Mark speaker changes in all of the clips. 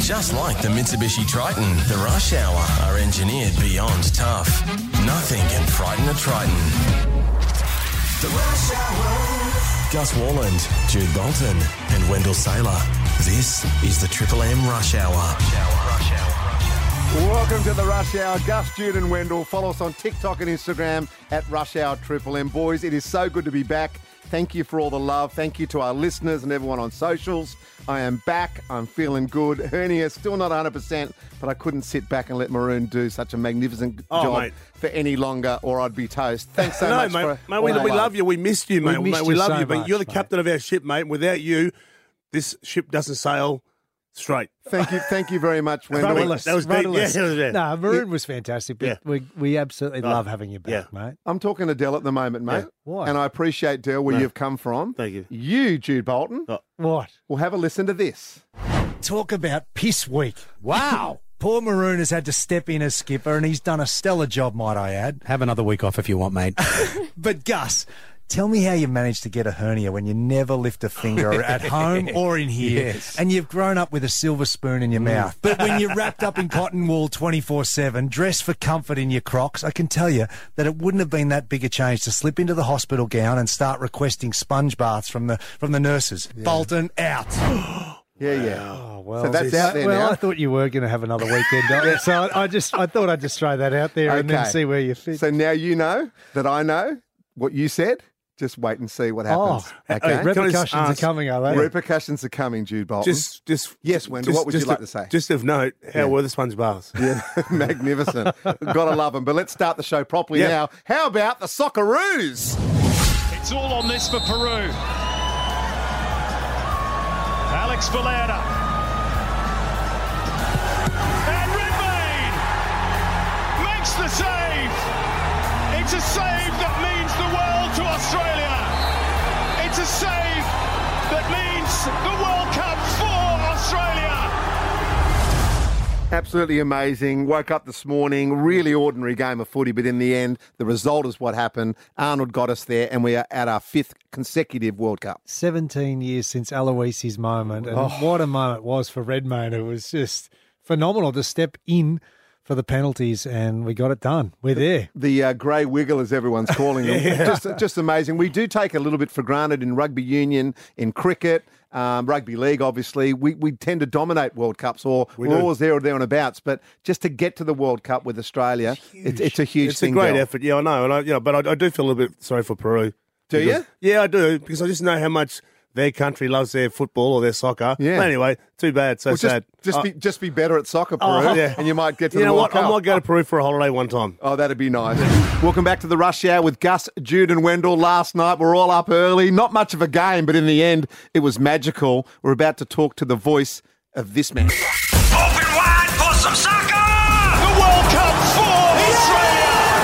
Speaker 1: Just like the Mitsubishi Triton, the Rush Hour are engineered beyond tough. Nothing can frighten a Triton. The Rush Hour. Gus Warland, Jude Bolton and Wendell Saylor. This is the Triple M Rush Hour. Rush Hour.
Speaker 2: Welcome to the Rush Hour. Gus, Jude and Wendell. Follow us on TikTok and Instagram at Rush Hour Triple M. Boys, it is so good to be back. Thank you for all the love. Thank you to our listeners and everyone on socials. I am back. I'm feeling good. Hernia, still not 100%, but I couldn't sit back and let Maroon do such a magnificent job
Speaker 3: mate.
Speaker 2: for any longer, or I'd be toast. Thanks so much.
Speaker 3: Mate, we love you. We missed you, mate. We love you, but you're the captain of our ship, mate. Without you, this ship doesn't sail straight.
Speaker 2: Thank you very much, Wendell.
Speaker 3: That was deep. Yeah.
Speaker 4: No, Maroon was fantastic, but we absolutely love having you back, mate.
Speaker 2: I'm talking to Dell at the moment, mate.
Speaker 4: Yeah. Why?
Speaker 2: And I appreciate, Dell, where you've come from.
Speaker 3: Thank you.
Speaker 2: You, Jude Bolton.
Speaker 4: What?
Speaker 2: We'll have a listen to this.
Speaker 4: Talk about piss week. Wow. Poor Maroon has had to step in as skipper, and he's done a stellar job, might I add.
Speaker 5: Have another week off if you want, mate.
Speaker 4: But Gus, tell me how you managed to get a hernia when you never lift a finger at home or in here,
Speaker 5: Yes.
Speaker 4: and you've grown up with a silver spoon in your mouth. But when you're wrapped up in cotton wool 24/7, dressed for comfort in your Crocs, I can tell you that it wouldn't have been that big a change to slip into the hospital gown and start requesting sponge baths from the nurses. Yeah. Bolton out.
Speaker 2: Yeah.
Speaker 4: Oh, well,
Speaker 2: So that's out there now.
Speaker 4: I thought you were going to have another weekend, so I thought I'd just throw that out there and then see where you fit.
Speaker 2: So now you know that I know what you said. Just wait and see what happens. Okay.
Speaker 4: Repercussions are coming, are they?
Speaker 2: Repercussions are coming, Jude Bolton. Yes, Wendell, what would you like to say?
Speaker 3: Just of note, how were the sponge baths?
Speaker 2: Yeah, magnificent. Gotta love them. But let's start the show properly now. How about the Socceroos?
Speaker 6: It's all on this for Peru. Alex Valera. And Redmayne makes the save. It's a save that means the world to Australia. It's a save that means the World Cup for Australia.
Speaker 2: Absolutely amazing. Woke up this morning, really ordinary game of footy, but in the end, the result is what happened. Arnold got us there, and we are at our 5th consecutive World Cup.
Speaker 4: 17 years since Aloisi's moment, and what a moment it was for Redmayne. It was just phenomenal to step in for the penalties, and we got it done. We're there.
Speaker 2: The grey wiggle, as everyone's calling them. Just amazing. We do take a little bit for granted in rugby union, in cricket, rugby league, obviously. We tend to dominate World Cups, or we're always there or thereabouts. But just to get to the World Cup with Australia, it's a huge thing.
Speaker 3: It's a great effort. Yeah, I know. But I do feel a little bit sorry for Peru.
Speaker 2: Do you?
Speaker 3: Yeah, I do, because I just know how much their country loves their football or their soccer.
Speaker 2: Yeah.
Speaker 3: But anyway, too bad. So sad.
Speaker 2: Just be better at soccer, Peru, and you might get to the World Cup.
Speaker 3: I might go to Peru for a holiday one time.
Speaker 2: Oh, that'd be nice. Welcome back to the Rush Hour with Gus, Jude and Wendell. Last night, we're all up early. Not much of a game, but in the end, it was magical. We're about to talk to the voice of this man.
Speaker 1: Open wide for some soccer!
Speaker 6: The World Cup for Australia.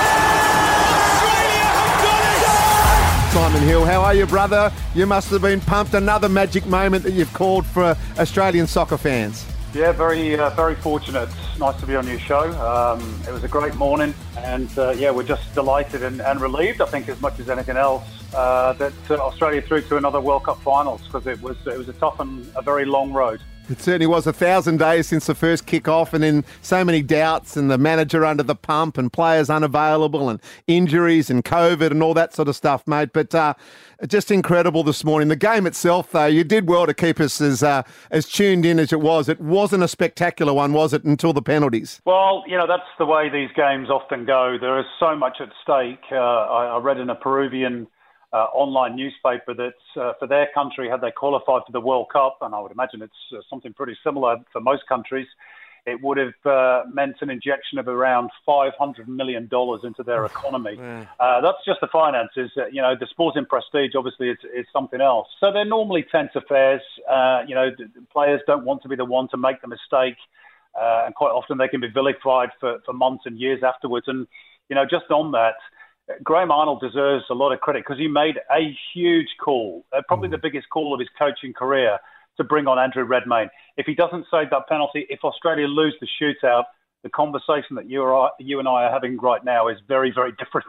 Speaker 6: Australia have done it.
Speaker 2: Simon Hill, how are you, brother? You must have been pumped. Another magic moment that you've called for Australian soccer fans.
Speaker 7: Yeah, very fortunate. It's nice to be on your show. It was a great morning, and we're just delighted and relieved, I think, as much as anything else, that Australia through to another World Cup finals, because it was a tough and a very long road.
Speaker 2: It certainly was 1,000 days since the first kick-off, and then so many doubts, and the manager under the pump, and players unavailable, and injuries, and COVID, and all that sort of stuff, mate. But just incredible this morning. The game itself, though, you did well to keep us as tuned in as it was. It wasn't a spectacular one, was it, until the penalties?
Speaker 7: Well, that's the way these games often go. There is so much at stake. I read in a Peruvian online newspaper that for their country, had they qualified for the World Cup, and I would imagine it's something pretty similar for most countries, it would have meant an injection of around $500 million into their economy. That's just the finances. The sporting prestige, obviously, is something else. So they're normally tense affairs. The players don't want to be the one to make the mistake, and quite often they can be vilified for months and years afterwards. And, just on that, Graham Arnold deserves a lot of credit, because he made a huge call, probably the biggest call of his coaching career, to bring on Andrew Redmayne. If he doesn't save that penalty, if Australia lose the shootout, the conversation that you and I are having right now is very, very different.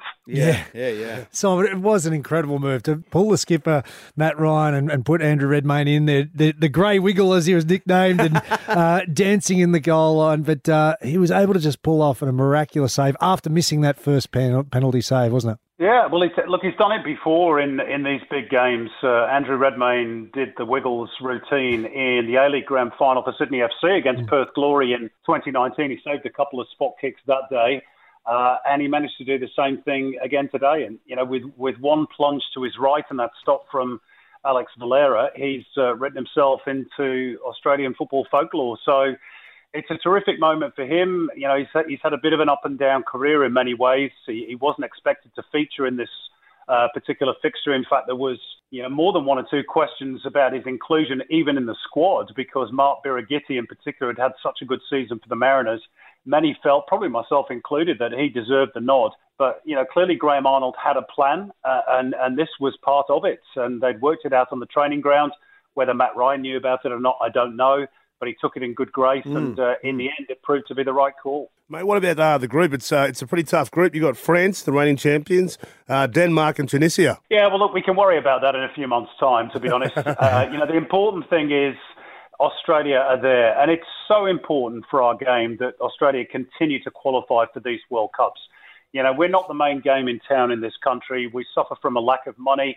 Speaker 5: Yeah. Simon, it was an incredible move to pull the skipper, Matt Ryan, and put Andrew Redmayne in there. The Grey Wiggle, as he was nicknamed, and dancing in the goal line. But he was able to just pull off a miraculous save after missing that first penalty save, wasn't it?
Speaker 7: Yeah, well, he's done it before in these big games. Andrew Redmayne did the Wiggles routine in the A-League Grand Final for Sydney FC against Perth Glory in 2019. He saved a couple of spot kicks that day, and he managed to do the same thing again today. And, with one plunge to his right and that stop from Alex Valera, he's written himself into Australian football folklore. So it's a terrific moment for him. He's had a bit of an up and down career in many ways. He wasn't expected to feature in this particular fixture. In fact, there was more than one or two questions about his inclusion even in the squad, because Mark Birighitti in particular had such a good season for the Mariners. Many felt, probably myself included, that he deserved the nod. But, clearly Graham Arnold had a plan and this was part of it. And they'd worked it out on the training ground. Whether Matt Ryan knew about it or not, I don't know. But he took it in good grace, and in the end, it proved to be the right call.
Speaker 3: Mate, what about the group? It's a pretty tough group. You've got France, the reigning champions, Denmark and Tunisia.
Speaker 7: Yeah, well, look, we can worry about that in a few months' time, to be honest. The important thing is Australia are there, and it's so important for our game that Australia continue to qualify for these World Cups. We're not the main game in town in this country. We suffer from a lack of money.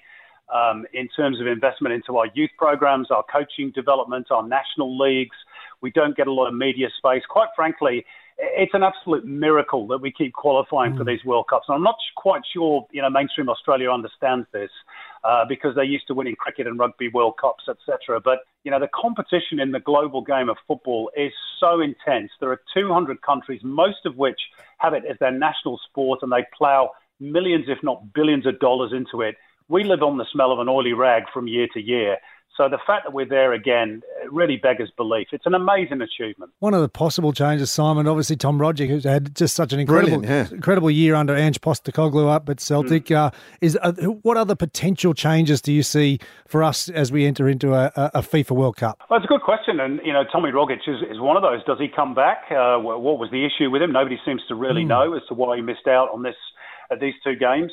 Speaker 7: In terms of investment into our youth programs, our coaching development, our national leagues. We don't get a lot of media space. Quite frankly, it's an absolute miracle that we keep qualifying for these World Cups. And I'm not quite sure, mainstream Australia understands this because they're used to winning cricket and rugby World Cups, etc. But, the competition in the global game of football is so intense. There are 200 countries, most of which have it as their national sport, and they plough millions, if not billions of dollars into it. We live on the smell of an oily rag from year to year. So the fact that we're there again really beggars belief. It's an amazing achievement.
Speaker 5: One of the possible changes, Simon, obviously Tom Rogic, who's had just such an incredible year under Ange Postecoglou up at Celtic. What other potential changes do you see for us as we enter into a FIFA World Cup?
Speaker 7: Well, it's a good question. And, Tommy Rogic is one of those. Does he come back? What was the issue with him? Nobody seems to really know as to why he missed out on these two games.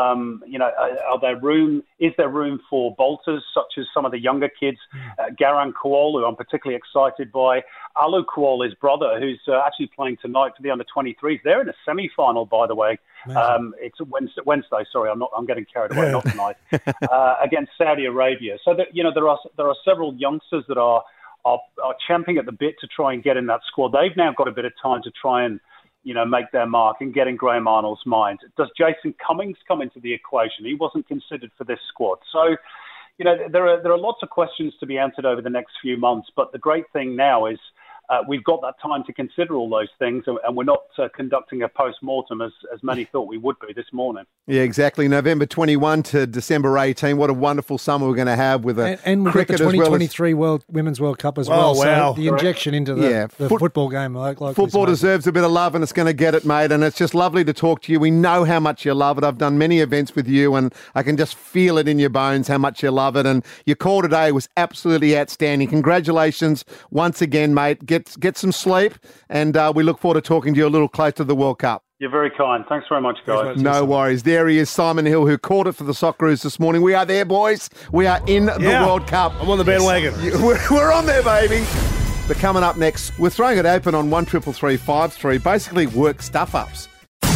Speaker 7: Is there room for bolters such as some of the younger kids? Garang Kuol, who I'm particularly excited by. Alu Kuol, his brother, who's actually playing tonight for the under-23s. They're in a semi-final, by the way. It's Wednesday. Sorry, I'm getting carried away. Not tonight. Against Saudi Arabia. So that, there are several youngsters that are champing at the bit to try and get in that squad. They've now got a bit of time to try and make their mark and get in Graham Arnold's mind. Does Jason Cummings come into the equation? He wasn't considered for this squad. So, there are lots of questions to be answered over the next few months. But the great thing now is we've got that time to consider all those things, and we're not conducting a post-mortem as many thought we would be this morning.
Speaker 2: Yeah, exactly. November 21 to December 18. What a wonderful summer we're going to have with
Speaker 5: and we've got the 2023 Women's World Cup as well.
Speaker 3: Wow.
Speaker 5: So the injection into the football game.
Speaker 2: Football deserves a bit of love, and it's going to get it, mate. And it's just lovely to talk to you. We know how much you love it. I've done many events with you, and I can just feel it in your bones how much you love it. And your call today was absolutely outstanding. Congratulations once again, mate. Get some sleep, and we look forward to talking to you a little closer to the World Cup.
Speaker 7: You're very kind. Thanks very much, guys.
Speaker 2: No worries. There he is, Simon Hill, who called it for the Socceroos this morning. We are there, boys. We are in the World Cup.
Speaker 3: I'm on the bandwagon.
Speaker 2: We're on there, baby. But coming up next, we're throwing it open on 133353, basically work stuff-ups.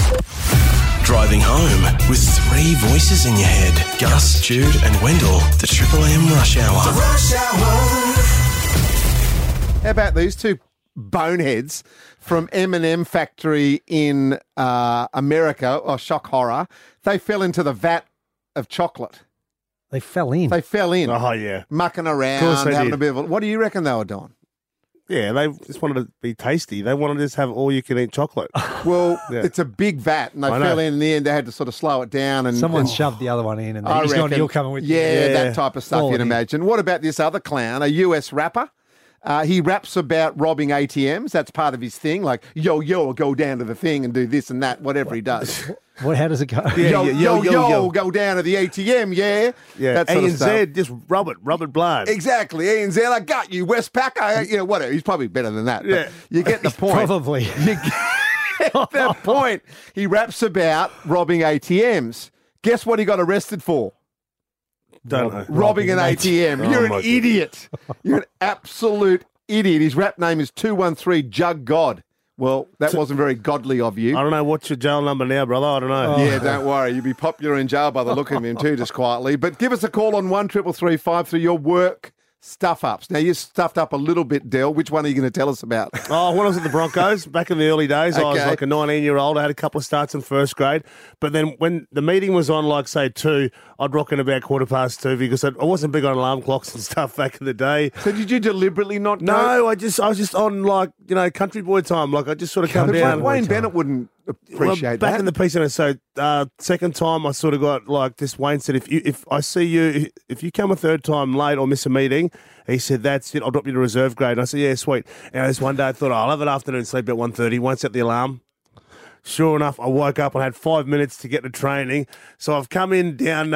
Speaker 1: Driving home with three voices in your head. Gus, Jude and Wendell, the Triple M Rush Hour. The Rush Hour.
Speaker 2: How about these two boneheads from M&M factory in America, or shock horror? They fell into the vat of chocolate.
Speaker 5: They fell in?
Speaker 3: Oh, yeah.
Speaker 2: Mucking around, having a bit of what do you reckon they were doing?
Speaker 3: Yeah, they just wanted to be tasty. They wanted to just have all-you-can-eat chocolate.
Speaker 2: Well, it's a big vat, and they fell in the end. They had to sort of slow it down. And
Speaker 5: someone shoved the other one in, and you're coming with you.
Speaker 2: Yeah, that type of stuff you'd imagine. What about this other clown, a US rapper? He raps about robbing ATMs. That's part of his thing. Like, yo, I'll go down to the thing and do this and that, whatever he does.
Speaker 5: How does it go?
Speaker 2: Yo, go down to the ATM, yeah.
Speaker 3: Yeah,
Speaker 2: that sort of stuff.
Speaker 3: ANZ, just rub it blind.
Speaker 2: Exactly, ANZ, I got you. Westpac, whatever. He's probably better than that.
Speaker 3: Yeah.
Speaker 2: You get the point.
Speaker 5: Probably.
Speaker 2: You get the point. He raps about robbing ATMs. Guess what he got arrested for?
Speaker 3: Don't know.
Speaker 2: Robbing an ATM. You're an idiot. You're an absolute idiot. His rap name is 213 Jug God. Well, that wasn't very godly of you.
Speaker 3: I don't know. What's your jail number now, brother? I don't know.
Speaker 2: Yeah, don't worry. You'll be popular in jail by the look of him too, just quietly. But give us a call on 1333 through your work stuff-ups. Now, you stuffed up a little bit, Del. Which one are you going to tell us about?
Speaker 3: Oh, when I was at the Broncos, back in the early days, I was like a 19-year-old. I had a couple of starts in first grade. But then when the meeting was on, like, say, 2, I'd rock in about 2:15 because I wasn't big on alarm clocks and stuff back in the day.
Speaker 2: So did you deliberately not go?
Speaker 3: No, I was just on, like, country boy time. Like, I just sort of come down.
Speaker 2: Wayne Bennett wouldn't appreciate
Speaker 3: back
Speaker 2: that.
Speaker 3: in the piece, and so second time I sort of got like this. Wayne said, if I see you, if you come a third time late or miss a meeting, he said, that's it, I'll drop you to reserve grade. And I said, yeah, sweet. And this one day I thought, I'll have an afternoon sleep at 1:30, won't set the alarm. Sure enough, I woke up and had 5 minutes to get to training. So I've come in down,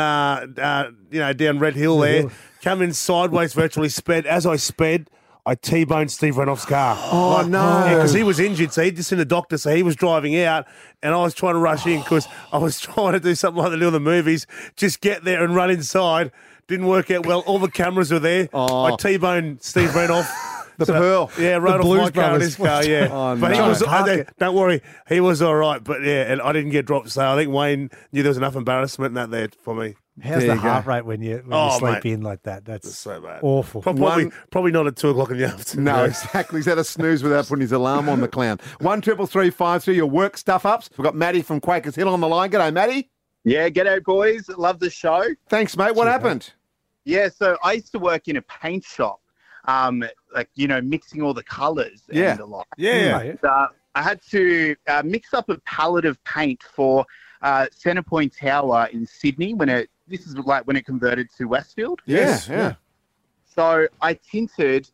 Speaker 3: down Red Hill there, come in sideways, virtually sped. As I sped, I T-boned Steve Renoff's car.
Speaker 2: Oh, no.
Speaker 3: Because he was injured, so he'd just seen the doctor, so he was driving out, and I was trying to rush in because I was trying to do something like they do in the movies, just get there and run inside. Didn't work out well. All the cameras were there. Oh. I T-boned Steve Renoff.
Speaker 2: The Pearl.
Speaker 3: Yeah, rode off my car in his car, yeah.
Speaker 2: Oh,
Speaker 3: but
Speaker 2: no.
Speaker 3: he was, don't worry, he was all right. But, yeah, and I didn't get dropped, so I think Wayne knew there was enough embarrassment in that there for me.
Speaker 5: How's the heart rate when you sleep in like that? That's
Speaker 3: so bad.
Speaker 5: Awful.
Speaker 3: Probably not at 2 o'clock in the afternoon.
Speaker 2: No, exactly. He's had a snooze without putting his alarm on, the clown. 1333 through your work stuff-ups. We've got Matty from Quakers Hill on the line. G'day, Matty.
Speaker 8: Yeah, g'day, boys. Love the show.
Speaker 2: Thanks, mate. What happened?
Speaker 8: Yeah, so I used to work in a paint shop, mixing all the colours and the lot.
Speaker 3: Yeah.
Speaker 8: And, I had to mix up a palette of paint for Centrepoint Tower in Sydney this is like when it converted to Westfield.
Speaker 2: Yeah.
Speaker 8: So I tinted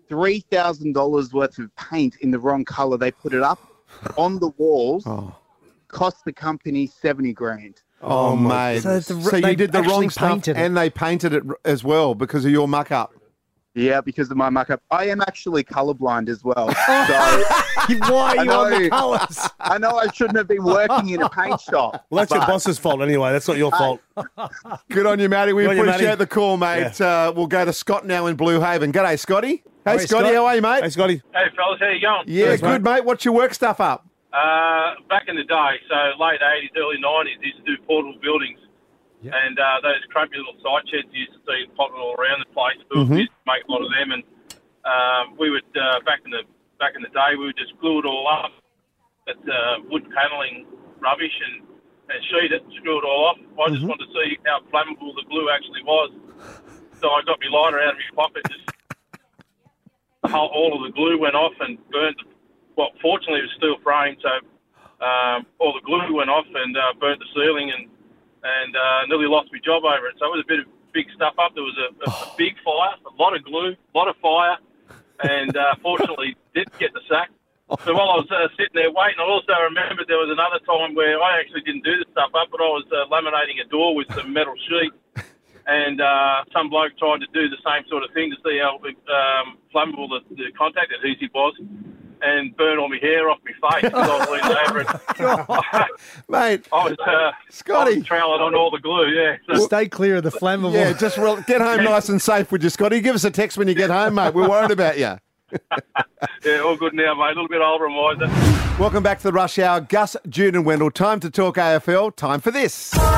Speaker 8: $3,000 worth of paint in the wrong colour. They put it up on the walls. Cost the company $70,000.
Speaker 2: Oh, mate. So you did the wrong stuff and they painted it as well because of your muck-up.
Speaker 8: Yeah, because of my muck-up. I am actually colourblind as well. So
Speaker 5: why are you on the colours?
Speaker 8: I know I shouldn't have been working in a paint shop.
Speaker 3: Well, that's your boss's fault anyway. That's not your fault.
Speaker 2: Good on you, Matty. We appreciate the call, mate. Yeah. We'll go to Scott now in Blue Haven. G'day, Scotty. Hey, Scotty. How are you, mate?
Speaker 3: Hey, Scotty.
Speaker 9: Hey, fellas. How you going?
Speaker 2: Yeah, good, mate. What's your work stuff up?
Speaker 9: Back in the day, so late 80s, early 90s, used to do portable buildings. Yep. And those crumpy little side sheds you used to see popping all around the place. We used to make a lot of them, and we would back in the day we would just glue it all up. That wood paneling rubbish and sheet it, screw it all off. I just wanted to see how flammable the glue actually was. So I got my lighter out of my pocket. Just all of the glue went off and burned. Well, fortunately it was steel frame, so all the glue went off and burnt the ceiling and nearly lost my job over it. So it was a bit of big stuff up. There was a big fire, a lot of glue, a lot of fire, and fortunately didn't get the sack. So while I was sitting there waiting, I also remembered there was another time where I actually didn't do the stuff up, but I was laminating a door with some metal sheet, and some bloke tried to do the same sort of thing to see how flammable the contact adhesive was. And burn all my hair off my face because I was leaning over it.
Speaker 2: Mate, Scotty.
Speaker 9: I was troweling on all the glue, yeah. So.
Speaker 5: Stay clear of the flammable.
Speaker 2: Yeah, just get home nice and safe, would you, Scotty? Give us a text when you get home, mate. We're worried about you.
Speaker 9: Yeah, all good now, mate. A little bit older and wiser.
Speaker 2: Welcome back to the Rush Hour. Gus, Jude and Wendell. Time to talk AFL. Time for this.
Speaker 1: Jude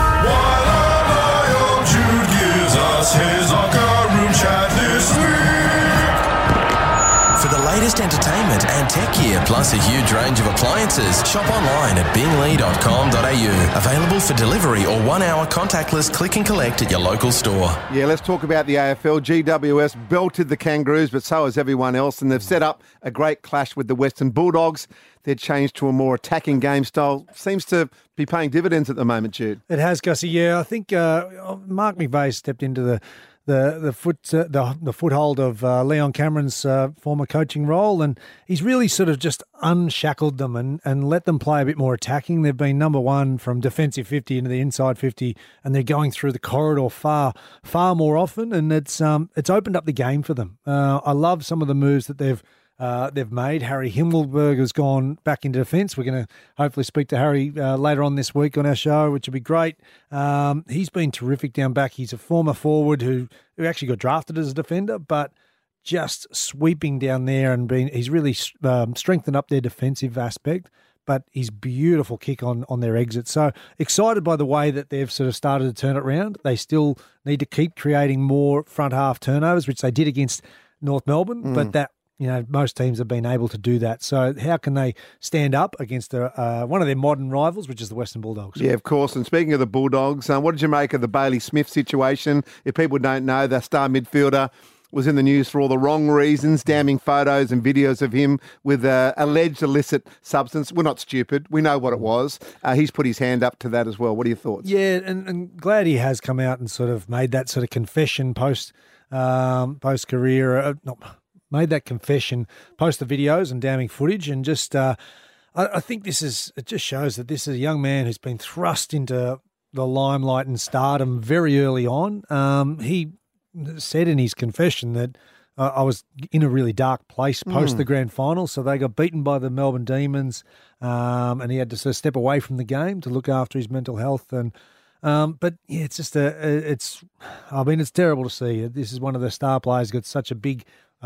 Speaker 1: gives us his locker room chat this week. For the latest entertainment and tech gear, plus a huge range of appliances, shop online at bingley.com.au. Available for delivery or 1 hour contactless click and collect at your local store.
Speaker 2: Yeah, let's talk about the AFL. GWS belted the Kangaroos, but so has everyone else, and they've set up a great clash with the Western Bulldogs. They're changed to a more attacking game style. Seems to be paying dividends at the moment, Jude.
Speaker 5: It has, Gussie. Yeah, I think Mark McVeigh stepped into the the foothold of Leon Cameron's former coaching role, and he's really sort of just unshackled them and let them play a bit more attacking. They've been number one from defensive 50 into the inside 50, and they're going through the corridor far more often, and it's opened up the game for them. I love some of the moves that they've made. Harry Himmelberg has gone back into defence. We're going to hopefully speak to Harry later on this week on our show, which will be great. He's been terrific down back. He's a former forward who actually got drafted as a defender, but just sweeping down there and he's really strengthened up their defensive aspect, but his beautiful kick on their exit. So excited by the way that they've sort of started to turn it around. They still need to keep creating more front half turnovers, which they did against North Melbourne, but that, most teams have been able to do that. So how can they stand up against one of their modern rivals, which is the Western Bulldogs?
Speaker 2: Yeah, of course. And speaking of the Bulldogs, what did you make of the Bailey Smith situation? If people don't know, the star midfielder was in the news for all the wrong reasons, damning photos and videos of him with alleged illicit substance. We're not stupid. We know what it was. He's put his hand up to that as well. What are your thoughts?
Speaker 5: Yeah, and glad he has come out and sort of made that sort of confession post-career, made that confession post the videos and damning footage, and just I think it just shows that this is a young man who's been thrust into the limelight and stardom very early on. He said in his confession that I was in a really dark place post the grand final, so they got beaten by the Melbourne Demons, and he had to sort of step away from the game to look after his mental health. And but yeah, it's just it's terrible to see. This is one of the star players, got such a big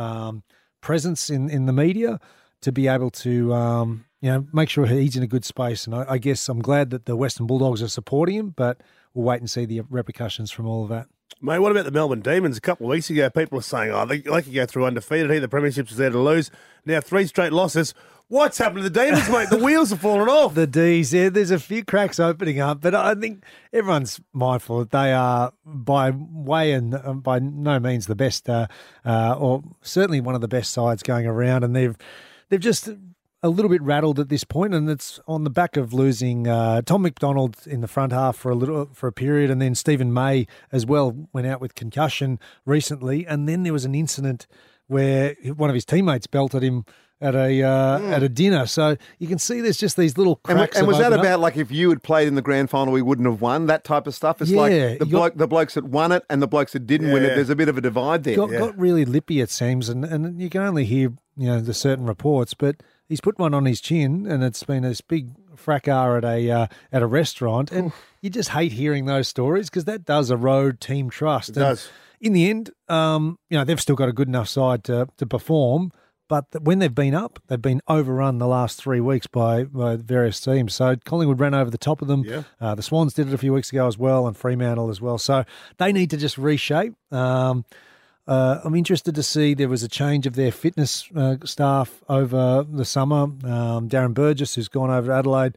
Speaker 5: presence in the media, to be able to make sure he's in a good space. And I guess I'm glad that the Western Bulldogs are supporting him, but we'll wait and see the repercussions from all of that.
Speaker 3: Mate, what about the Melbourne Demons? A couple of weeks ago, people were saying, they could go through undefeated here. The premiership's there to lose. Now 3 straight losses. What's happened to the Demons, mate? The wheels have fallen off.
Speaker 5: The D's, yeah, there's a few cracks opening up, but I think everyone's mindful that they are by way and by no means the best, or certainly one of the best sides going around, and they've just a little bit rattled at this point, and it's on the back of losing Tom McDonald in the front half for a period, and then Stephen May as well went out with concussion recently, and then there was an incident where one of his teammates belted him at a dinner. So you can see there's just these little cracks.
Speaker 2: And was that about like if you had played in the grand final, we wouldn't have won, that type of stuff? It's like the blokes that won it and the blokes that didn't win it. There's a bit of a divide there.
Speaker 5: Got really lippy, it seems, and you can only hear the certain reports, but he's put one on his chin, and it's been this big fracas at a restaurant, and you just hate hearing those stories because that does erode team trust.
Speaker 3: It does.
Speaker 5: In the end, they've still got a good enough side to perform, but when they've been up, they've been overrun the last 3 weeks by various teams. So Collingwood ran over the top of them. Yeah. The Swans did it a few weeks ago as well, and Fremantle as well. So they need to just reshape. I'm interested to see, there was a change of their fitness staff over the summer. Darren Burgess, who's gone over to Adelaide,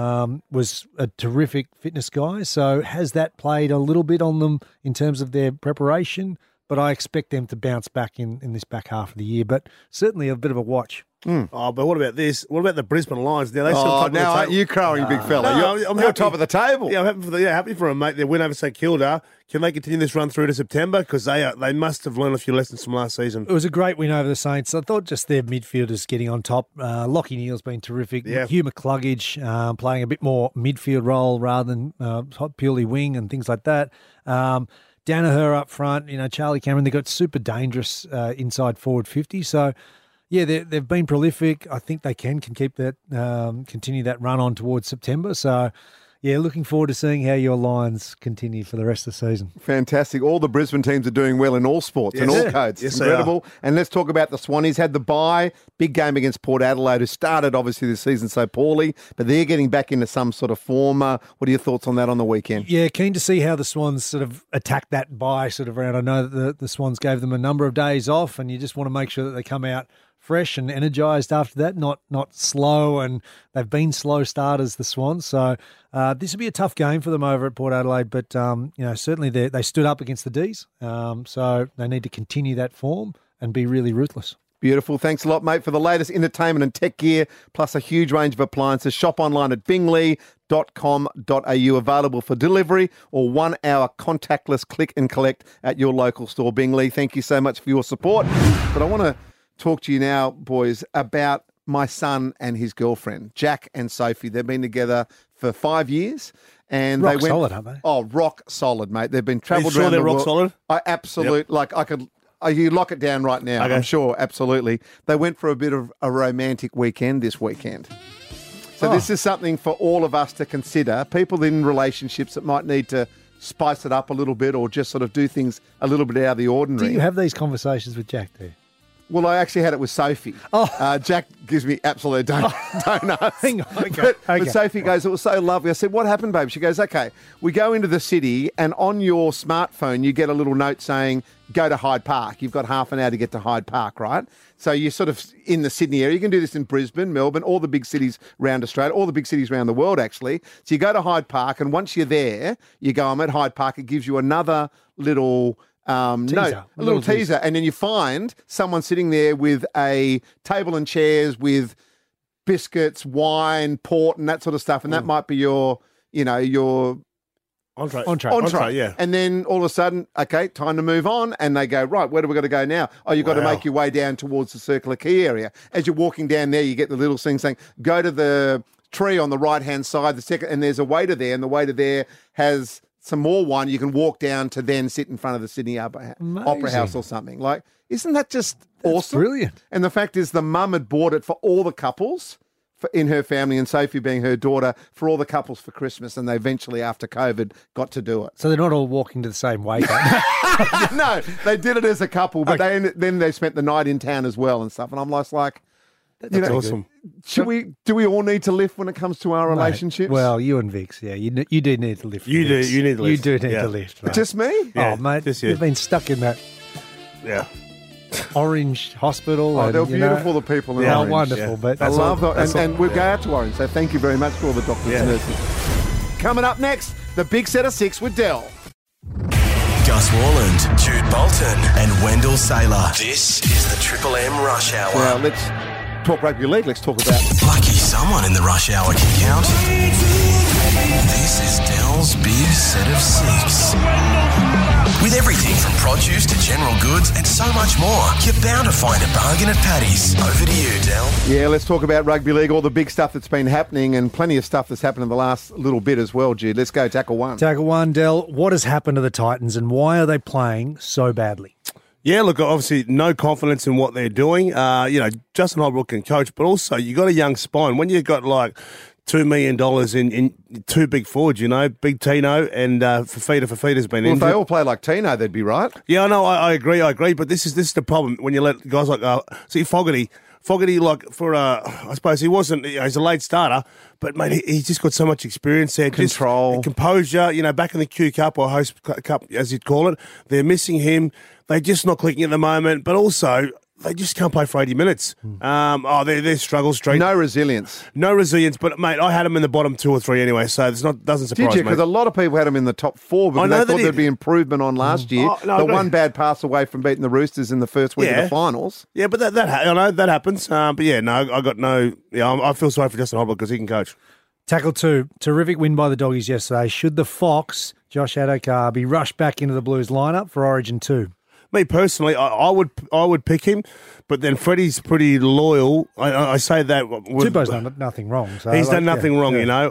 Speaker 5: was a terrific fitness guy. So has that played a little bit on them in terms of their preparation? But I expect them to bounce back in this back half of the year. But certainly a bit of a watch.
Speaker 3: Oh, but what about this? What about the Brisbane Lions? Now,
Speaker 2: now aren't you crowing, big fella? You're top of the table.
Speaker 3: Yeah, I'm happy for them, mate. Their win over St Kilda. Can they continue this run through to September? Because they must have learned a few lessons from last season.
Speaker 5: It was a great win over the Saints. I thought just their midfielders getting on top. Lachie Neale's been terrific. Yeah. Hugh McCluggage playing a bit more midfield role rather than purely wing and things like that. Danaher up front, Charlie Cameron, they've got super dangerous inside forward 50. So, yeah, they've been prolific. I think they can keep that, continue that run on towards September. So, yeah, looking forward to seeing how your Lions continue for the rest of the season.
Speaker 2: Fantastic. All the Brisbane teams are doing well in all sports and all codes.
Speaker 3: Yes,
Speaker 2: incredible. And let's talk about the Swannies. Had the bye, big game against Port Adelaide, who started obviously this season so poorly, but they're getting back into some sort of form. What are your thoughts on that on the weekend?
Speaker 5: Yeah, keen to see how the Swans sort of attack that bye sort of round. I know that the Swans gave them a number of days off, and you just want to make sure that they come out fresh and energised after that, not slow, and they've been slow starters, the Swans. So this will be a tough game for them over at Port Adelaide, but certainly they stood up against the Ds, so they need to continue that form and be really ruthless.
Speaker 2: Beautiful. Thanks a lot, mate, for the latest entertainment and tech gear, plus a huge range of appliances. Shop online at bingley.com.au, available for delivery or 1 hour contactless click and collect at your local store. Bingley, thank you so much for your support. But I want to talk to you now, boys, about my son and his girlfriend, Jack and Sophie. They've been together for 5 years. And
Speaker 5: rock
Speaker 2: they went,
Speaker 5: solid, aren't they?
Speaker 2: Oh, rock solid, mate. They've been travelled
Speaker 3: sure
Speaker 2: around
Speaker 3: they're
Speaker 2: the
Speaker 3: rock
Speaker 2: world.
Speaker 3: solid?
Speaker 2: I absolutely, you lock it down right now.
Speaker 3: Okay.
Speaker 2: I'm sure, absolutely. They went for a bit of a romantic weekend this weekend. So this is something for all of us to consider. People in relationships that might need to spice it up a little bit or just sort of do things a little bit out of the ordinary.
Speaker 5: Do you have these conversations with Jack there?
Speaker 2: Well, I actually had it with Sophie. Jack gives me absolute donuts.
Speaker 5: Hang on, okay.
Speaker 2: But Sophie goes, it was so lovely. I said, what happened, babe? She goes, okay, we go into the city and on your smartphone you get a little note saying, go to Hyde Park. You've got half an hour to get to Hyde Park, right? So you're sort of in the Sydney area. You can do this in Brisbane, Melbourne, all the big cities around Australia, all the big cities around the world, actually. So you go to Hyde Park and once you're there, you go, I'm at Hyde Park. It gives you another little... a little teaser. And then you find someone sitting there with a table and chairs with biscuits, wine, port, and that sort of stuff. And that might be your
Speaker 3: Entree, yeah.
Speaker 2: And then all of a sudden, okay, time to move on. And they go, right, where do we got to go now? Oh, you've got to make your way down towards the Circular Quay area. As you're walking down there, you get the little thing saying, go to the tree on the right-hand side, and there's a waiter there, and the waiter there has some more wine. You can walk down to then sit in front of the Sydney Opera House or something. Like, isn't that just awesome?
Speaker 5: Brilliant.
Speaker 2: And the fact is the mum had bought it for all the couples in her family, and Sophie being her daughter, for all the couples for Christmas, and they eventually, after COVID, got to do it.
Speaker 5: So they're not all walking to the same waiter.
Speaker 2: No, they did it as a couple, but then they spent the night in town as well and stuff. And I'm like,
Speaker 3: That's awesome.
Speaker 2: Do we all need to lift when it comes to our relationships?
Speaker 5: Well, you and Vix, yeah, you do need to lift.
Speaker 3: You
Speaker 5: Vix.
Speaker 3: do. You need to lift.
Speaker 5: You do need
Speaker 3: Yeah.
Speaker 5: to lift. Right?
Speaker 2: Just me?
Speaker 3: Yeah,
Speaker 5: oh, mate,
Speaker 3: just you.
Speaker 5: you've been stuck in that
Speaker 3: Yeah.
Speaker 5: orange hospital.
Speaker 2: Oh, they're
Speaker 5: and, you know,
Speaker 2: beautiful, the people in
Speaker 5: They're
Speaker 2: Orange.
Speaker 5: wonderful,
Speaker 3: Yeah.
Speaker 5: but
Speaker 2: I love
Speaker 3: all-
Speaker 2: that. And we
Speaker 3: yeah.
Speaker 2: go out to Orange, so thank you very much for all the doctors and nurses. Coming up next, the big set of six with Dell.
Speaker 1: Gus Warland, Jude Bolton, and Wendell Saylor. This is the Triple M Rush Hour.
Speaker 2: Now, let's talk rugby league. Let's talk about...
Speaker 1: Lucky someone in the Rush Hour can count. This is Dell's big set of six. With everything from produce to general goods and so much more, you're bound to find a bargain at Paddy's. Over to you, Dell.
Speaker 2: Yeah, let's talk about rugby league, all the big stuff that's been happening and plenty of stuff that's happened in the last little bit as well, Jude. Let's go, tackle one.
Speaker 5: Tackle one, Dell. What has happened to the Titans and why are they playing so badly?
Speaker 3: Yeah, look, obviously no confidence in what they're doing. Justin Holbrook can coach, but also you got a young spine. When you've got like $2 million in two big forwards, Big Tino and Fafita's been
Speaker 2: Well, if
Speaker 3: injured.
Speaker 2: they all play like Tino, they'd be right.
Speaker 3: Yeah, I know, I agree, but this is the problem when you let guys like Fogarty, like for I suppose he wasn't, he's a late starter, but mate, he's just got so much experience there,
Speaker 2: Control,
Speaker 3: composure. Back in the Q Cup or Host Cup as you'd call it, they're missing him. They're just not clicking at the moment, but also they just can't play for 80 minutes. Their struggle streak.
Speaker 2: No resilience.
Speaker 3: No resilience, but mate, I had them in the bottom 2 or 3 anyway, so doesn't surprise
Speaker 2: Did you?
Speaker 3: me.
Speaker 2: Because a lot of people had them in the top 4 because they thought there'd be improvement on last year.
Speaker 3: No,
Speaker 2: the one bad pass away from beating the Roosters in the first week of the finals.
Speaker 3: Yeah, but I know that happens. But yeah, no, I got no. Yeah, I feel sorry for Justin Holbrook because he can coach.
Speaker 5: Tackle 2, terrific win by the Doggies yesterday. Should the Fox, Josh Adokar, be rushed back into the Blues lineup for Origin 2?
Speaker 3: Me personally, I would pick him, but then Freddie's pretty loyal. I say that.
Speaker 5: Tupou's done nothing wrong. So
Speaker 3: he's done nothing wrong,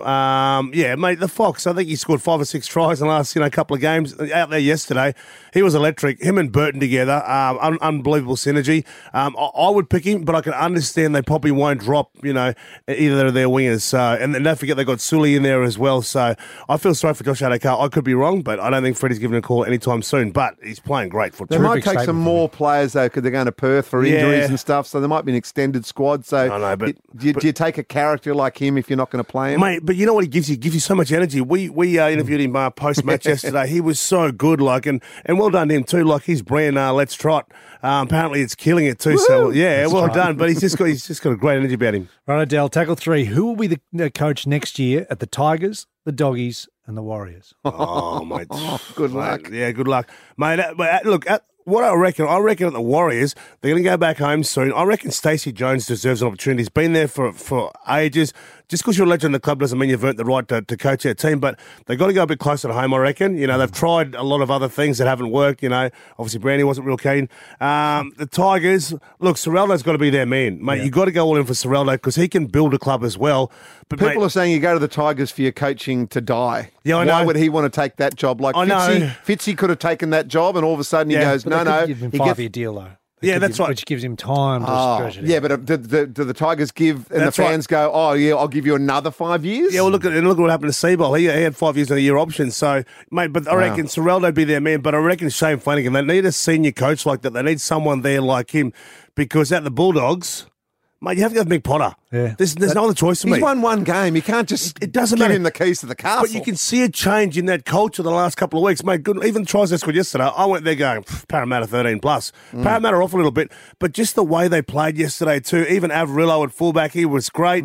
Speaker 3: mate, the Fox, I think he scored 5 or 6 tries in the last couple of games. Out there yesterday, he was electric. Him and Burton together, unbelievable synergy. I would pick him, but I can understand they probably won't drop, either of their wingers. So, and then don't forget they got Sully in there as well. So I feel sorry for Josh Adokar. I could be wrong, but I don't think Freddie's giving a call anytime soon. But he's playing great football.
Speaker 2: They might take some more players, though, because they're going to Perth for injuries and stuff, so there might be an extended squad. So
Speaker 3: I know, but
Speaker 2: do you take a character like him if you're not going to play him?
Speaker 3: Mate, but you know what he gives you? He gives you so much energy. We interviewed him post-match yesterday. He was so good, and well done to him too. Like his brand, Let's Trot. Apparently it's killing it too. Woo-hoo! So yeah, Let's well done. But he's just got a great energy about him.
Speaker 5: Right, Adele, tackle 3. Who will be the coach next year at the Tigers, the Doggies and the Warriors?
Speaker 3: Oh, mate.
Speaker 2: Good luck.
Speaker 3: Yeah, good luck. Mate, look, what I reckon that the Warriors, they're going to go back home soon. I reckon Stacey Jones deserves an opportunity. He's been there for ages. Just because you're a legend in the club doesn't mean you've earned the right to coach their team, but they've got to go a bit closer to home, I reckon. You know, they've tried a lot of other things that haven't worked. You know, obviously Brandy wasn't real keen. The Tigers, look, Serraldo's got to be their man. Mate, you've got to go all in for Serraldo because he can build a club as well. But
Speaker 2: People are saying you go to the Tigers for your coaching to die.
Speaker 3: Yeah, I know.
Speaker 2: Why would he want to take that job? Like Fitzy could have taken that job and all of a sudden he goes, no.
Speaker 5: Give him a 5-year deal, though.
Speaker 3: Yeah, that's right.
Speaker 5: Which gives him time to stretch it out.
Speaker 2: Yeah, but do the Tigers give, and that's the fans go, oh, yeah, I'll give you another 5 years?
Speaker 3: Yeah, well, look at what happened to Seabold. He had 5 years and a year option. So, mate, but I reckon Serraldo'd be their man, but I reckon Shane Flanagan, they need a senior coach like that. They need someone there like him because at the Bulldogs, mate, you have to go with Mick Potter. Yeah. There's no other choice for me.
Speaker 2: He's won one game. You can't just
Speaker 3: it doesn't
Speaker 2: give
Speaker 3: matter.
Speaker 2: him the keys to the castle.
Speaker 3: But you can see a change in that culture the last couple of weeks. Mate, good. Even the tries they scored yesterday, I went there going, Parramatta 13 plus. Parramatta off a little bit, but just the way they played yesterday too. Even Averillo at fullback, he was great.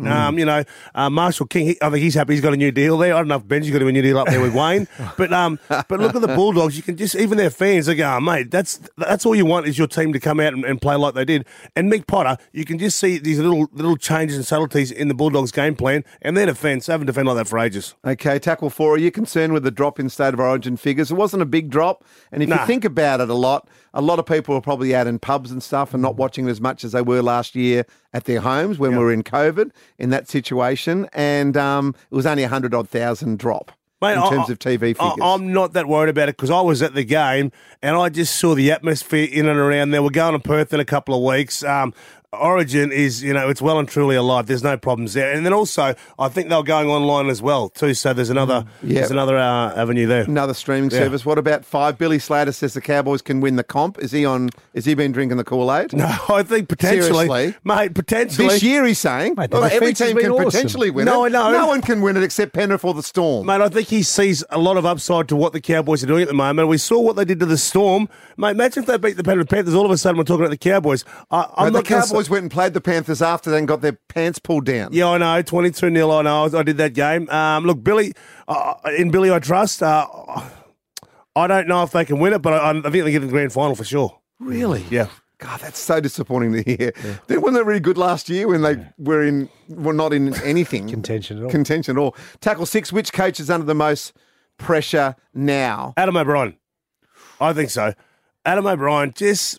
Speaker 3: Marshall King, I think he's happy he's got a new deal there. I don't know if Benji's got a new deal up there with Wayne. But look at the Bulldogs. You can just, even their fans, they go, mate, that's all you want is your team to come out and play like they did. And Mick Potter, you can just see these little changes and subtleties in the Bulldogs' game plan and their defence. They haven't defended like that for ages.
Speaker 2: Okay, Tackle 4, are you concerned with the drop in State of Origin figures? It wasn't a big drop, and if you think about it a lot of people are probably out in pubs and stuff and not watching it as much as they were last year at their homes when we were in COVID in that situation, and it was only 100,000 drop. Mate, in terms of TV figures.
Speaker 3: I'm not that worried about it because I was at the game and I just saw the atmosphere in and around there. We're going to Perth in a couple of weeks. Origin is, it's well and truly alive. There's no problems there. And then also, I think they're going online as well, too. So there's another avenue there.
Speaker 2: Another streaming service. What about 5? Billy Slater says the Cowboys can win the comp. Has he been drinking the Kool-Aid?
Speaker 3: No, I think potentially.
Speaker 2: Seriously?
Speaker 3: Mate, potentially.
Speaker 2: This year he's saying. Mate, every team can potentially win it.
Speaker 3: No, I know.
Speaker 2: No one can win it except Penrith or the Storm.
Speaker 3: Mate, I think he sees a lot of upside to what the Cowboys are doing at the moment. We saw what they did to the Storm. Mate, imagine if they beat the Penrith Panthers. All of a sudden we're talking about the Cowboys.
Speaker 2: The Cowboys went and played the Panthers after then got their pants pulled down.
Speaker 3: Yeah, I know. 22-0, I know. I did that game. Look, Billy, in Billy I trust. I don't know if they can win it, but I think they get the grand final for sure.
Speaker 2: Really?
Speaker 3: Yeah.
Speaker 2: God, that's so disappointing to hear. Yeah. They wasn't really good last year when they were not in anything.
Speaker 5: Contention
Speaker 2: at all. Tackle 6, which coach is under the most pressure now?
Speaker 3: Adam O'Brien. I think so. Adam O'Brien,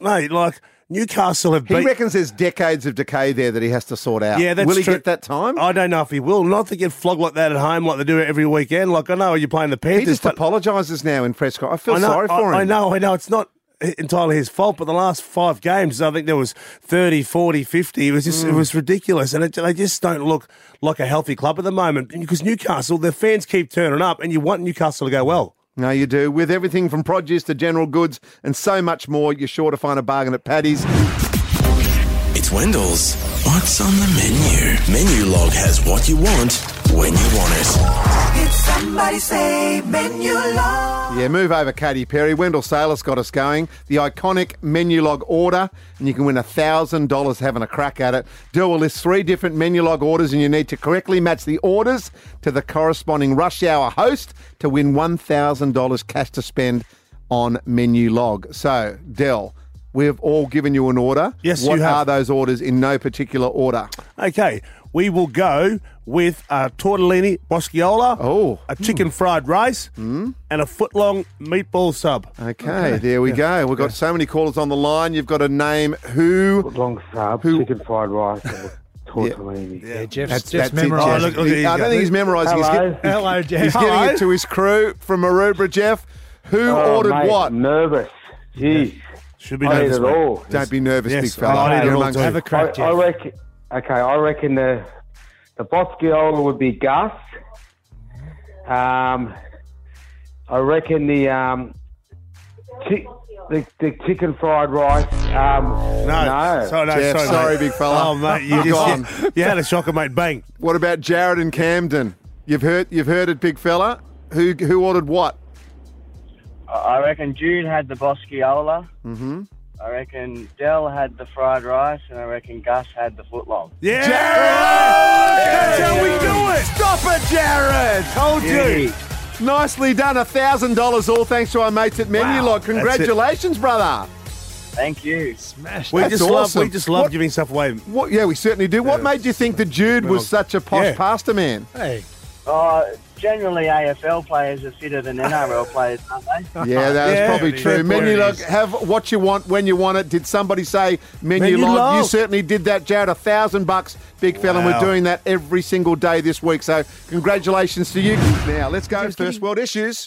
Speaker 3: Newcastle have beat...
Speaker 2: He reckons there's decades of decay there that he has to sort out.
Speaker 3: Yeah, that's
Speaker 2: Will he
Speaker 3: true.
Speaker 2: get that time?
Speaker 3: I don't know if he will. Not to get flogged like that at home like they do every weekend. Like, I know you're playing the Panthers.
Speaker 2: He just apologises now in press conference. I feel sorry for him.
Speaker 3: I know. It's not entirely his fault, but the last 5 games, I think there was 30, 40, 50. It was just it was ridiculous. And they just don't look like a healthy club at the moment. Because Newcastle, their fans keep turning up, and you want Newcastle to go well.
Speaker 2: No, you do. With everything from produce to general goods and so much more, you're sure to find a bargain at Paddy's.
Speaker 1: It's Wendell's. What's on the menu? Menu Log has what you want when you want it.
Speaker 10: Did somebody say Menu Log?
Speaker 2: Yeah, move over, Katy Perry. Wendell Saylor's got us going. The iconic Menu Log order, and you can win $1,000 having a crack at it. Dill will list 3 different Menu Log orders, and you need to correctly match the orders to the corresponding rush hour host to win $1,000 cash to spend on Menu Log. So, Del, we've all given you an order.
Speaker 3: Yes,
Speaker 2: what
Speaker 3: you have.
Speaker 2: are those orders in no particular order?
Speaker 3: Okay, we will go with a tortellini bosciola, a chicken fried rice, and a foot-long meatball sub.
Speaker 2: Okay, there we go. We've got so many callers on the line. You've got to name who...
Speaker 11: Foot-long sub, chicken fried rice, and tortellini.
Speaker 5: Yeah, Jeff's
Speaker 2: That's
Speaker 5: memorised.
Speaker 2: it, Jeff. I don't think he's memorising.
Speaker 5: Hello, Jeff.
Speaker 2: He's getting it to his crew from Maroubra, Jeff. Who ordered
Speaker 11: mate,
Speaker 2: what?
Speaker 11: Nervous. Jeez.
Speaker 3: Should be
Speaker 11: I
Speaker 3: nervous,
Speaker 11: need it all.
Speaker 2: Don't be nervous,
Speaker 3: Yes,
Speaker 2: big fella.
Speaker 3: I need it all too.
Speaker 5: Have a crack, Jeff.
Speaker 11: I reckon the bosciola would be Gus. I reckon the chicken fried rice. No.
Speaker 2: Sorry, big fella.
Speaker 3: Oh, mate, you had a shocker, mate. Bang.
Speaker 2: What about Jared and Camden? You've heard it, big fella. Who ordered what?
Speaker 12: I reckon Jude had the bosciola.
Speaker 2: Mm-hmm.
Speaker 12: I reckon Dell had the fried rice, and I reckon Gus had the footlong.
Speaker 3: Yeah!
Speaker 2: Jared!
Speaker 3: That's how we do it!
Speaker 2: Stop it, Jared!
Speaker 3: Told you.
Speaker 2: Nicely done. $1,000 all thanks to our mates at Menu Log. Congratulations, brother.
Speaker 12: Thank you.
Speaker 5: Smash.
Speaker 3: We
Speaker 2: That's
Speaker 3: just
Speaker 2: awesome.
Speaker 3: love giving stuff away.
Speaker 2: What? Yeah, we certainly do. What made you think that Jude was such a posh pasta man?
Speaker 5: Hey.
Speaker 12: Generally, AFL players are fitter than NRL players, aren't they?
Speaker 2: Yeah, that's probably true.
Speaker 3: Fair
Speaker 2: Menu
Speaker 3: point.
Speaker 2: log, have what you want when you want it. Did somebody say menu log?
Speaker 3: log.
Speaker 2: You certainly did that, Jared. $1,000, big fella. And we're doing that every single day this week. So congratulations to you. Now let's go. First world issues.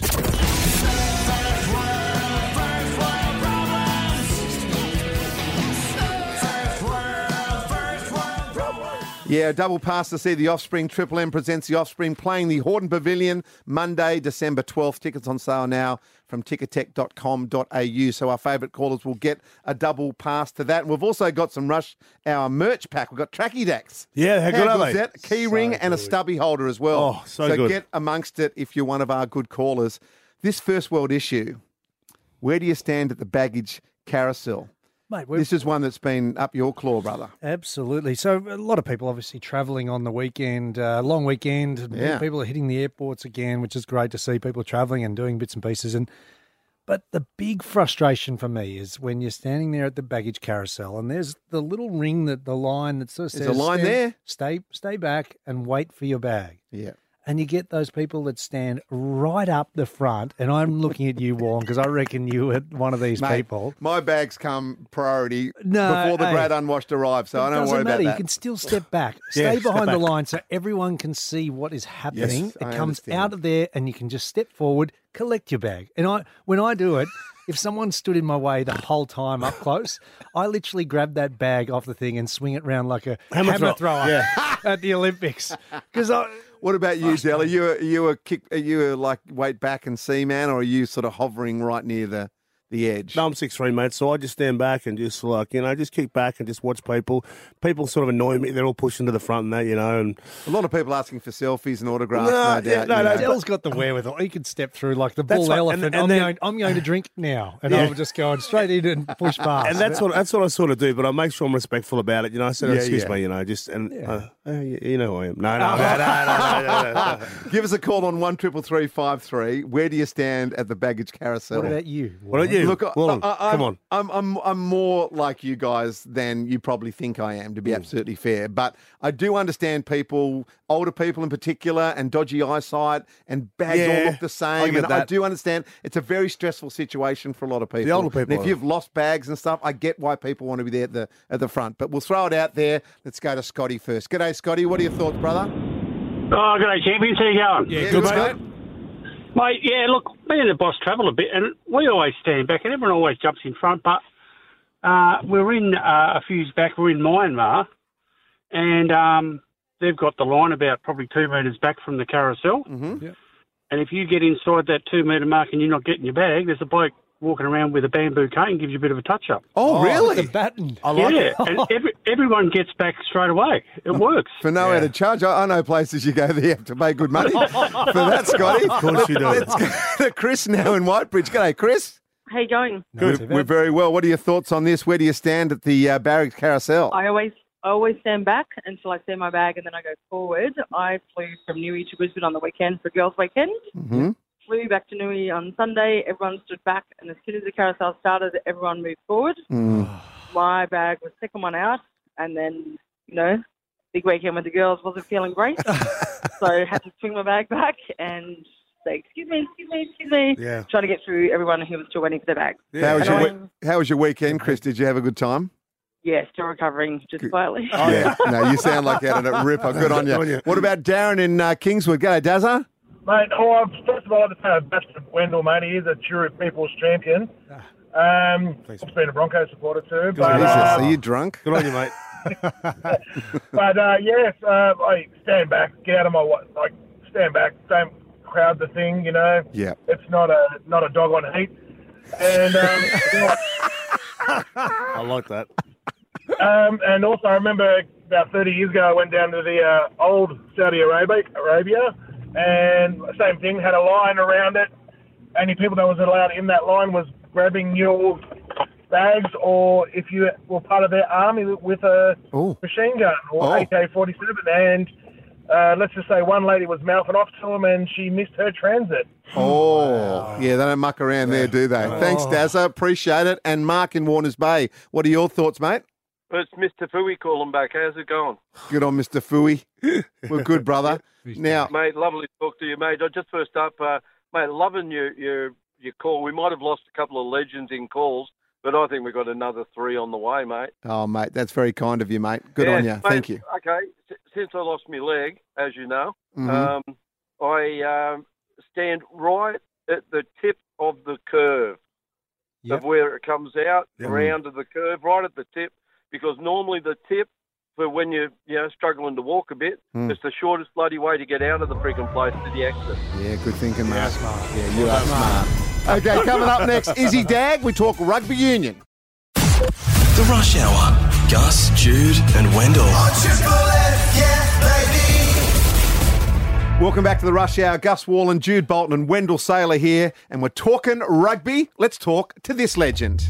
Speaker 2: Yeah, double pass to see The Offspring. Triple M presents The Offspring playing the Horton Pavilion Monday, December 12th. Tickets on sale now from ticketek.com.au. So our favourite callers will get a double pass to that. And we've also got some Rush Hour merch pack. We've got tracky decks.
Speaker 3: Yeah, how good are they?
Speaker 2: That? A key ring and a stubby holder as well.
Speaker 3: Oh, so good.
Speaker 2: Get amongst it if you're one of our good callers. This first world issue, where do you stand at the baggage carousel?
Speaker 5: Mate,
Speaker 2: This is one that's been up your claw, brother.
Speaker 5: Absolutely. So a lot of people obviously travelling on the weekend, long weekend.
Speaker 2: Yeah.
Speaker 5: People are hitting the airports again, which is great to see people travelling and doing bits and pieces. But the big frustration for me is when you're standing there at the baggage carousel and there's the little ring, the line that sort of says,
Speaker 2: There's a line there.
Speaker 5: Stay back and wait for your bag.
Speaker 2: Yeah.
Speaker 5: And you get those people that stand right up the front, and I'm looking at you, Warren, because I reckon you were one of these
Speaker 2: Mate,
Speaker 5: people.
Speaker 2: My bags come priority
Speaker 5: No,
Speaker 2: before the
Speaker 5: hey,
Speaker 2: grade unwashed arrives, so I don't
Speaker 5: doesn't
Speaker 2: worry
Speaker 5: matter.
Speaker 2: about that.
Speaker 5: You can still step back.
Speaker 3: Yeah,
Speaker 5: Stay
Speaker 3: step
Speaker 5: behind the
Speaker 3: back.
Speaker 5: line so everyone can see what is happening.
Speaker 2: Yes,
Speaker 5: it
Speaker 2: I
Speaker 5: comes
Speaker 2: understand.
Speaker 5: out of there, and you can just step forward, collect your bag. And when I do it, if someone stood in my way the whole time up close, I literally grab that bag off the thing and swing it around like a hammer thrower at the Olympics. Because
Speaker 2: What about you, Del? Are you a like wait back and see man, or are you sort of hovering right near the edge?
Speaker 3: No, I'm 6'3", mate, so I just stand back and just just kick back and just watch people. People sort of annoy me. They're all pushing to the front and that, and
Speaker 2: A lot of people asking for selfies and autographs,
Speaker 3: No,
Speaker 2: no
Speaker 3: yeah,
Speaker 2: doubt.
Speaker 3: no,
Speaker 2: you
Speaker 3: no,
Speaker 2: know.
Speaker 5: Dell's got the wherewithal. He could step through like the
Speaker 3: That's
Speaker 5: bull
Speaker 3: right.
Speaker 5: elephant.
Speaker 3: And then-
Speaker 5: I'm going to drink now. And
Speaker 3: Yeah.
Speaker 5: I'm just going straight in and push past.
Speaker 3: And that's what I sort of do, but I make sure I'm respectful about it. I said,
Speaker 2: Yeah,
Speaker 3: excuse
Speaker 2: yeah.
Speaker 3: me, you know who I am. No.
Speaker 2: Give us a call on 133353. Where do you stand at the baggage carousel?
Speaker 5: What about you?
Speaker 3: What about you?
Speaker 2: Look,
Speaker 3: Warren,
Speaker 2: I'm,
Speaker 3: come on.
Speaker 2: I'm more like you guys than you probably think I am, to be absolutely fair. But I do understand people, older people in particular, and dodgy eyesight, and bags all
Speaker 3: Yeah,
Speaker 2: look the
Speaker 3: I
Speaker 2: same.
Speaker 3: get
Speaker 2: And I
Speaker 3: that.
Speaker 2: do understand it's a very stressful situation for a lot of people.
Speaker 3: The older people
Speaker 2: And if
Speaker 3: are.
Speaker 2: you've lost bags and stuff, I get why people want to be there at the front. But we'll throw it out there. Let's go to Scotty first. G'day, Scotty. What are your thoughts, brother?
Speaker 13: Oh, g'day, champions. How you going?
Speaker 2: Yeah,
Speaker 3: good,
Speaker 2: mate.
Speaker 13: Mate, yeah, look, me and the boss travel a bit, and we always stand back, and everyone always jumps in front, but we're in, a few years back, we're in Myanmar, and they've got the line about probably 2 metres back from the carousel,
Speaker 2: Mm-hmm.
Speaker 13: and if you get inside that 2 metre mark and you're not getting your bag, there's a bloke walking around with a bamboo cane, gives you a bit of a touch-up.
Speaker 2: Oh, really?
Speaker 5: The batten.
Speaker 3: I like
Speaker 13: Yeah,
Speaker 3: it.
Speaker 13: and everyone gets back straight away. It works.
Speaker 2: For no added charge. I know places you go there, you have to pay good money for that, Scotty.
Speaker 3: Of course you do.
Speaker 2: Let's go to Chris now in Whitebridge. G'day, Chris.
Speaker 14: How you going?
Speaker 2: We're very well. What are your thoughts on this? Where do you stand at the barracks carousel?
Speaker 14: I always stand back until I see my bag, and then I go forward. I flew from Newey to Brisbane on the weekend for girls' weekend.
Speaker 2: Mm-hmm.
Speaker 14: Flew back to Newey on Sunday. Everyone stood back, and as soon as the carousel started, everyone moved forward.
Speaker 2: Mm.
Speaker 14: My bag was second one out, and then big weekend with the girls wasn't feeling great, so I had to swing my bag back and say, excuse me,
Speaker 3: Yeah.
Speaker 14: trying to get through everyone who was still waiting for their bag.
Speaker 2: How was your weekend, Chris? Did you have a good time?
Speaker 14: Yeah, still recovering just slightly.
Speaker 2: Oh, yeah. No, you sound like you had a ripper. Good on you. What about Darren in Kingswood? G'day, Dazza.
Speaker 15: Mate, first of all, I just had a best of Wendell, mate. He is a true people's champion. I've been a Broncos supporter too. But,
Speaker 2: Jesus, are you drunk?
Speaker 3: Good on you, mate.
Speaker 15: but yes, I stand back, get out of my way. Like, stand back, don't crowd the thing.
Speaker 2: Yeah.
Speaker 15: It's not a dog on heat. And
Speaker 3: I like that.
Speaker 15: and also, I remember about 30 years ago, I went down to the old Saudi Arabia, and same thing, had a line around it. Only people that was allowed in that line was grabbing your bags, or if you were part of their army with a machine gun or AK-47. And let's just say one lady was mouthing off to him and she missed her transit.
Speaker 2: Oh, yeah, they don't muck around there, do they? Thanks, Dazza. Appreciate it. And Mark in Warners Bay, what are your thoughts, mate?
Speaker 16: It's Mr. Fooey calling back. How's it going?
Speaker 2: Good on Mr. Fooey. We're good, brother. Now,
Speaker 16: mate, lovely to talk to you, mate. Just first up, mate, loving your call. We might have lost a couple of legends in calls, but I think we've got another 3 on the way, mate.
Speaker 2: oh, mate, that's very kind of you, mate. Good on you.
Speaker 16: Mate,
Speaker 2: Thank you.
Speaker 16: Okay, since I lost my leg, as you know,
Speaker 2: Mhm.
Speaker 16: I stand right at the tip of the curve of where it comes out, round to the curve, right at the tip, because normally the tip, for when you're struggling to walk a bit, it's the shortest bloody way to get out of the freaking place to the exit.
Speaker 2: Yeah, good thinking, mate. Yeah, you are smart. Okay, coming up next, Izzy Dag. We talk rugby union.
Speaker 1: The Rush Hour. Gus, Jude, and Wendell.
Speaker 2: Welcome back to the Rush Hour. Gus Wallen, Jude Bolton, and Wendell Saylor here, and we're talking rugby. Let's talk to this legend.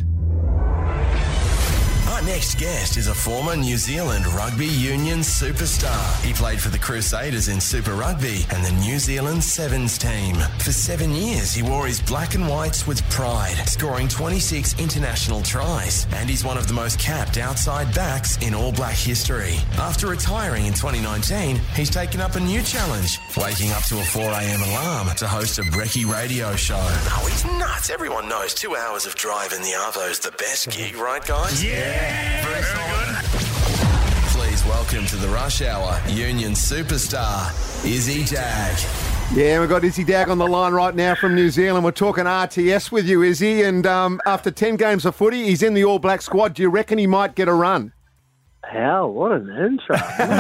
Speaker 1: Our next guest is a former New Zealand rugby union superstar. He played for the Crusaders in Super Rugby and the New Zealand Sevens team. For 7 years, he wore his black and whites with pride, scoring 26 international tries, and he's one of the most capped outside backs in All Black history. After retiring in 2019, he's taken up a new challenge, waking up to a 4 a.m. alarm to host a brekkie radio show. Oh, he's nuts. Everyone knows 2 hours of drive in the Arvo's the best gig, right, guys? Yeah! Very good. Please welcome to the Rush Hour Union superstar, Izzy Dag.
Speaker 2: Yeah, we've got Izzy Dag on the line right now from New Zealand. We're talking RTS with you, Izzy, and after 10 games of footy, he's in the All Black squad. Do you reckon he might get a run?
Speaker 17: Hell, what an intro.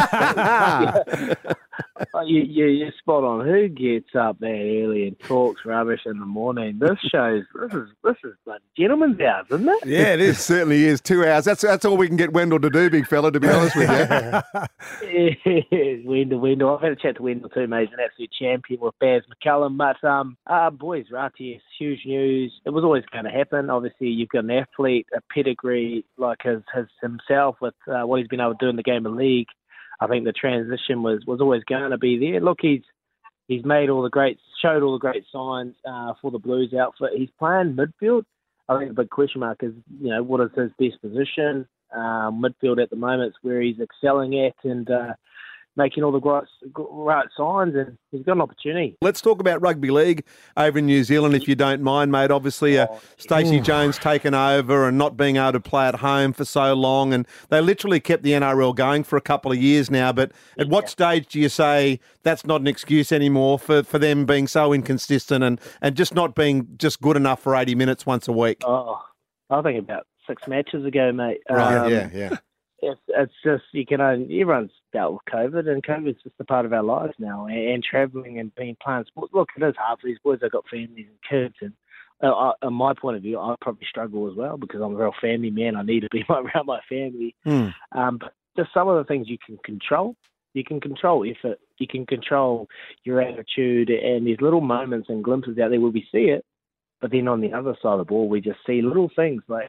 Speaker 17: You're spot on. Who gets up that early and talks rubbish in the morning? This is like gentleman's hours, isn't it?
Speaker 2: Yeah, it is. It certainly is. 2 hours. That's all we can get Wendell to do, big fella, to be honest with you.
Speaker 17: Wendell. I've had a chat to Wendell too, mate. He's an absolute champion with Baz McCullum. But, boys, RTS, huge news. It was always going to happen. Obviously, you've got an athlete, a pedigree like his himself with what he's been able to do in the game of league. I think the transition was always going to be there. Look, he's showed all the great signs for the Blues outfit. He's playing midfield. I think the big question mark is, what is his best position? Midfield at the moment is where he's excelling at and making all the right signs, and he's got an opportunity.
Speaker 2: Let's talk about rugby league over in New Zealand, if you don't mind, mate. Obviously, Stacey Jones taken over and not being able to play at home for so long, and they literally kept the NRL going for a couple of years now. But at what stage do you say that's not an excuse anymore for them being so inconsistent and just not being just good enough for 80 minutes once a week?
Speaker 17: Oh, I think about 6 matches ago, mate.
Speaker 2: Right, yeah.
Speaker 17: It's just, everyone's dealt with COVID, and COVID's just a part of our lives now, and travelling and playing sports. Look, it is hard for these boys. They've got families and kids, and on my point of view, I probably struggle as well because I'm a real family man. I need to be around my family. But just some of the things you can control. You can control effort. You can control your attitude, and there's little moments and glimpses out there where we see it, but then on the other side of the ball, we just see little things like,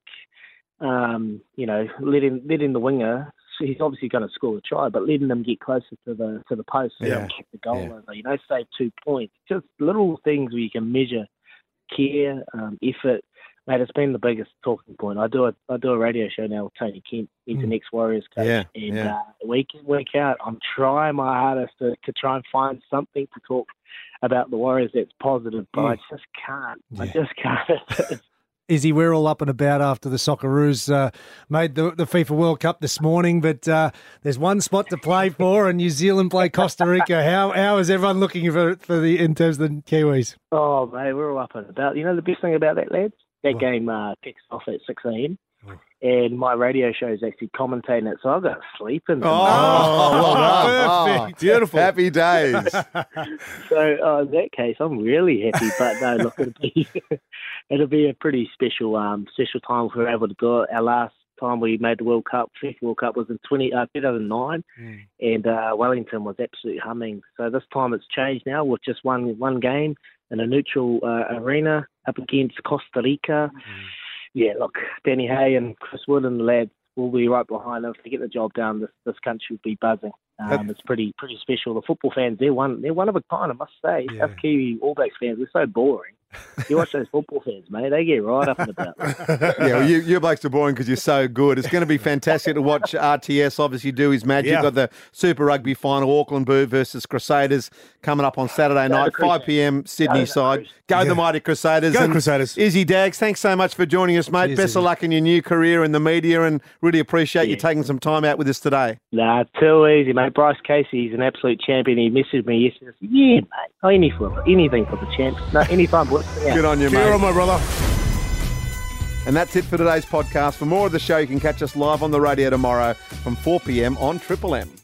Speaker 17: letting the winger, he's obviously going to score a try, but letting them get closer to the post so they kick the goal over, save 2 points. Just little things where you can measure care, effort. Mate, it's been the biggest talking point. I do a radio show now with Tony Kent. He's an ex-Warriors coach. Week in, week out, I'm trying my hardest to try and find something to talk about the Warriors that's positive, but I just can't. I just can't.
Speaker 5: Izzy, we're all up and about after the Socceroos made the FIFA World Cup this morning, but there's one spot to play for, and New Zealand play Costa Rica. How is everyone looking in terms of the Kiwis?
Speaker 17: Oh, mate, we're all up and about. You know the best thing about that, lads? That game kicks off at 6 a.m. And my radio show is actually commentating it, so I've got to sleep in.
Speaker 2: Perfect. Beautiful. Happy days.
Speaker 17: So in that case, I'm really happy. But no, look, it'll be a pretty special time if we're able to do it. Our last time we made the World Cup, FIFA World Cup, was in 2009, and Wellington was absolutely humming. So this time it's changed now with just one game in a neutral arena up against Costa Rica. Yeah, look, Danny Hay and Chris Wood and the lads will be right behind them. If they get the job done, this country will be buzzing. It's pretty special. The football fans, they're one of a kind, I must say. Us Kiwi All Blacks fans, we're so boring. You watch those football fans, mate, they get right up and about.
Speaker 2: Yeah, well, you blokes are boring because you're so good. It's going to be fantastic to watch RTS obviously do his magic. You've got the Super Rugby final, Auckland Boo versus Crusaders, coming up on Saturday night, 5 p.m. Sydney side. Go the mighty Crusaders.
Speaker 3: Go Crusaders.
Speaker 2: Izzy Daggs, thanks so much for joining us, mate.
Speaker 5: Cheers,
Speaker 2: Best of
Speaker 5: Izzy.
Speaker 2: luck in your new career in the media, and really appreciate you taking some time out with us today.
Speaker 17: Nah, too easy, mate. Bryce Casey, he's an absolute champion. He messaged me yesterday. I said, yeah, mate, anything for the champ. No, anytime, boys. Yeah.
Speaker 2: Good on you, mate.
Speaker 3: Cheer on, my brother.
Speaker 2: And that's it for today's podcast. For more of the show, you can catch us live on the radio tomorrow from 4 p.m. on Triple M.